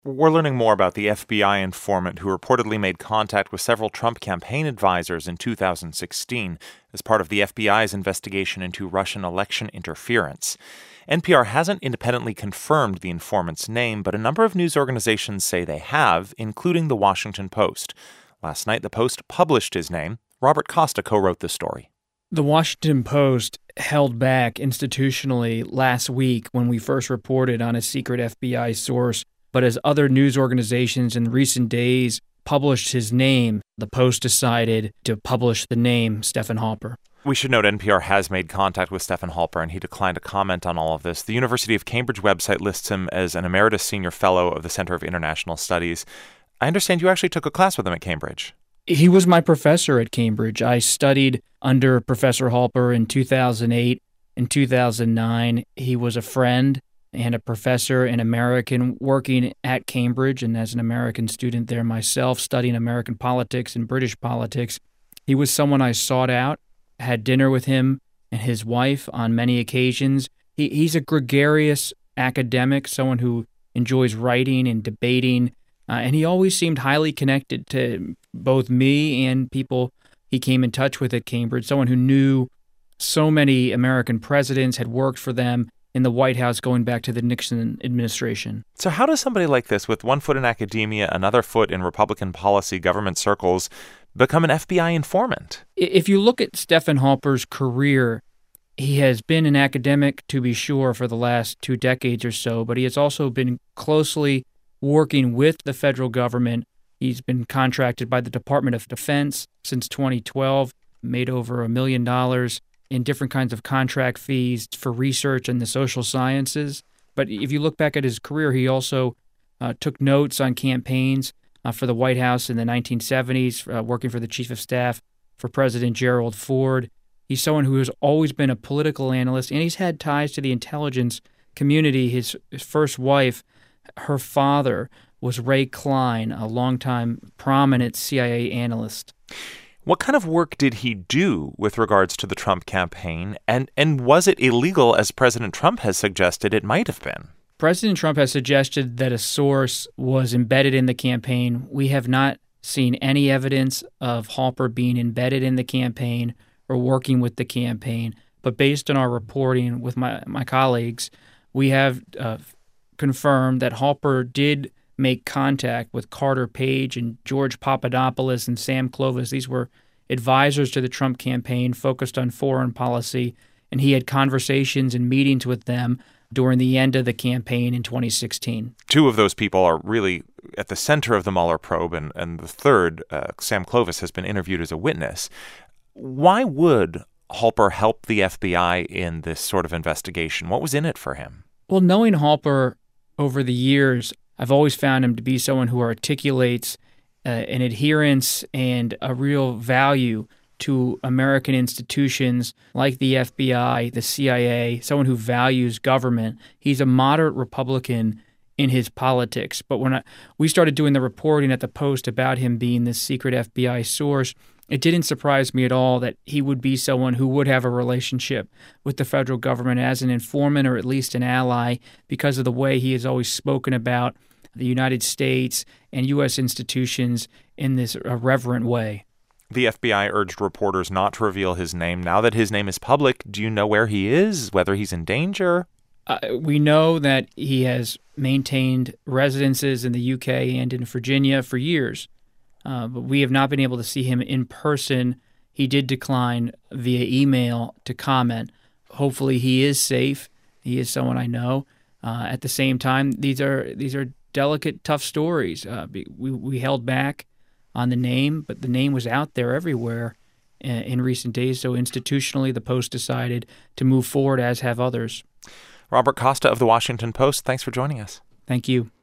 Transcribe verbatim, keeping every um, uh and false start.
We're learning more about the F B I informant who reportedly made contact with several Trump campaign advisors in two thousand sixteen as part of the F B I's investigation into Russian election interference. N P R hasn't independently confirmed the informant's name, but a number of news organizations say they have, including The Washington Post. Last night, the Post published his name. Robert Costa co-wrote the story. The Washington Post held back institutionally last week when we first reported on a secret F B I source. But as other news organizations in recent days published his name, the Post decided to publish the name Stephen Halper. We should note N P R has made contact with Stephen Halper, and he declined to comment on all of this. The University of Cambridge website lists him as an emeritus senior fellow of the Center of International Studies. I understand you actually took a class with him at Cambridge. He was my professor at Cambridge. I studied under Professor Halper in two thousand eight and two thousand nine. He was a friend and a professor, an American working at Cambridge, and as an American student there myself, studying American politics and British politics. He was someone I sought out, had dinner with him and his wife on many occasions. He, he's a gregarious academic, someone who enjoys writing and debating, uh, and he always seemed highly connected to both me and people he came in touch with at Cambridge, someone who knew so many American presidents, had worked for them in the White House going back to the Nixon administration. So how does somebody like this, with one foot in academia, another foot in Republican policy government circles, become an F B I informant? If you look at Stephen Halper's career, he has been an academic, to be sure, for the last two decades or so, but he has also been closely working with the federal government. He's been contracted by the Department of Defense since twenty twelve, made over a million dollars in different kinds of contract fees for research in the social sciences. But if you look back at his career, he also uh, took notes on campaigns uh, for the White House in the nineteen seventies, uh, working for the chief of staff for President Gerald Ford. He's someone who has always been a political analyst, and he's had ties to the intelligence community. His, his first wife, her father, was Ray Klein, a longtime prominent C I A analyst. What kind of work did he do with regards to the Trump campaign, and, and was it illegal, as President Trump has suggested it might have been? President Trump has suggested that a source was embedded in the campaign. We have not seen any evidence of Halper being embedded in the campaign or working with the campaign, but based on our reporting with my, my colleagues, we have uh, confirmed that Halper did make contact with Carter Page and George Papadopoulos and Sam Clovis. These were advisors to the Trump campaign focused on foreign policy, and he had conversations and meetings with them during the end of the campaign in twenty sixteen. Two of those people are really at the center of the Mueller probe, and, and the third, uh, Sam Clovis, has been interviewed as a witness. Why would Halper help the F B I in this sort of investigation? What was in it for him? Well, knowing Halper over the years, I've always found him to be someone who articulates uh, an adherence and a real value to American institutions like the F B I, the C I A, someone who values government. He's a moderate Republican in his politics. But when I, we started doing the reporting at the Post about him being this secret F B I source, it didn't surprise me at all that he would be someone who would have a relationship with the federal government as an informant or at least an ally because of the way he has always spoken about the United States and U S institutions in this irreverent way. The F B I urged reporters not to reveal his name. Now that his name is public, do you know where he is, whether he's in danger? Uh, we know that he has maintained residences in the U K and in Virginia for years, uh, but we have not been able to see him in person. He did decline via email to comment. Hopefully he is safe. He is someone I know. Uh, at the same time, these are these are delicate, tough stories. Uh, we, we held back on the name, but the name was out there everywhere in, in recent days. So institutionally, the Post decided to move forward, as have others. Robert Costa of The Washington Post, thanks for joining us. Thank you.